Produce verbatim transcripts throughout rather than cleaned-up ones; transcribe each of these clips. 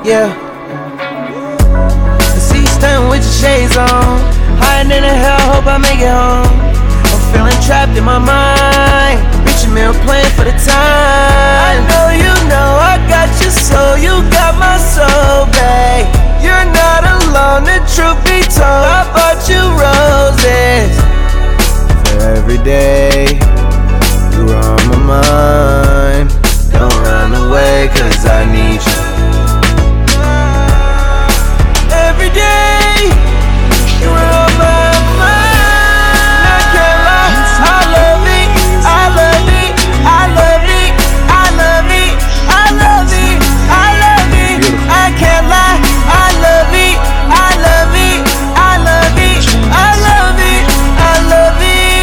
Yeah. I see you stunting with your shades on, hiding in the hell, hope I make it home. I'm feeling trapped in my mind, reaching meal playing for the time. I know you know I got your soul, you got my soul, babe. You're not alone, the truth be told, I bought you roses. For every day you're on my mind, don't run away cause I need you. Every day you're on my mind, I can't lie, I love it, I love it, I love it, I love it, I love it, I love it, I can't lie, I love it, I love it, I love it, I love it, I love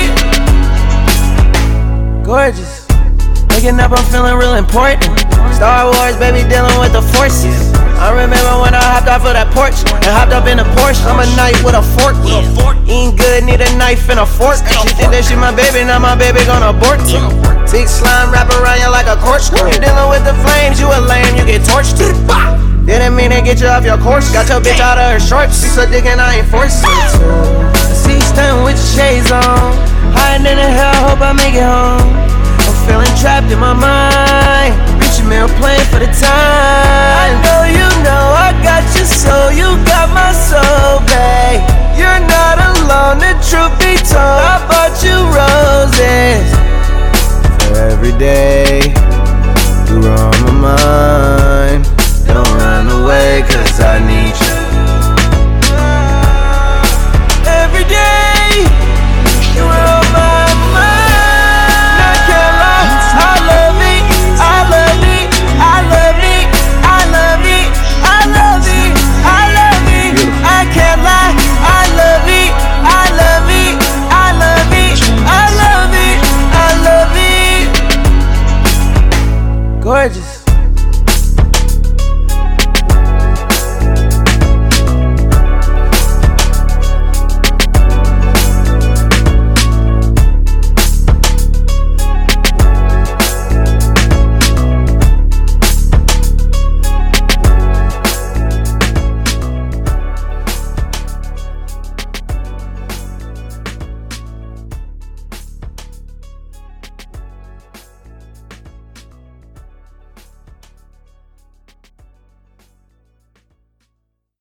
it. Gorgeous, waking up I'm feeling real important. Star Wars, baby, dealing with the forces. I remember when I hopped off of that porch and hopped up in a Porsche. I'm a knife with a fork, yeah. Eating good, need a knife and a fork. She think that she my baby, now my baby gonna abort it. Big slime wrap around you like a corkscrew. You dealing with the flames, you a lame, you get torched. Didn't mean to get you off your course. Got your bitch out of her shorts. She so dick and I ain't forcing it to. I see you stunting with your shades on, hiding in the hell, hope I make it home. I'm feeling trapped in my mind, reaching meal playing for the time. I know you know I got your soul, you got my soul, babe. You're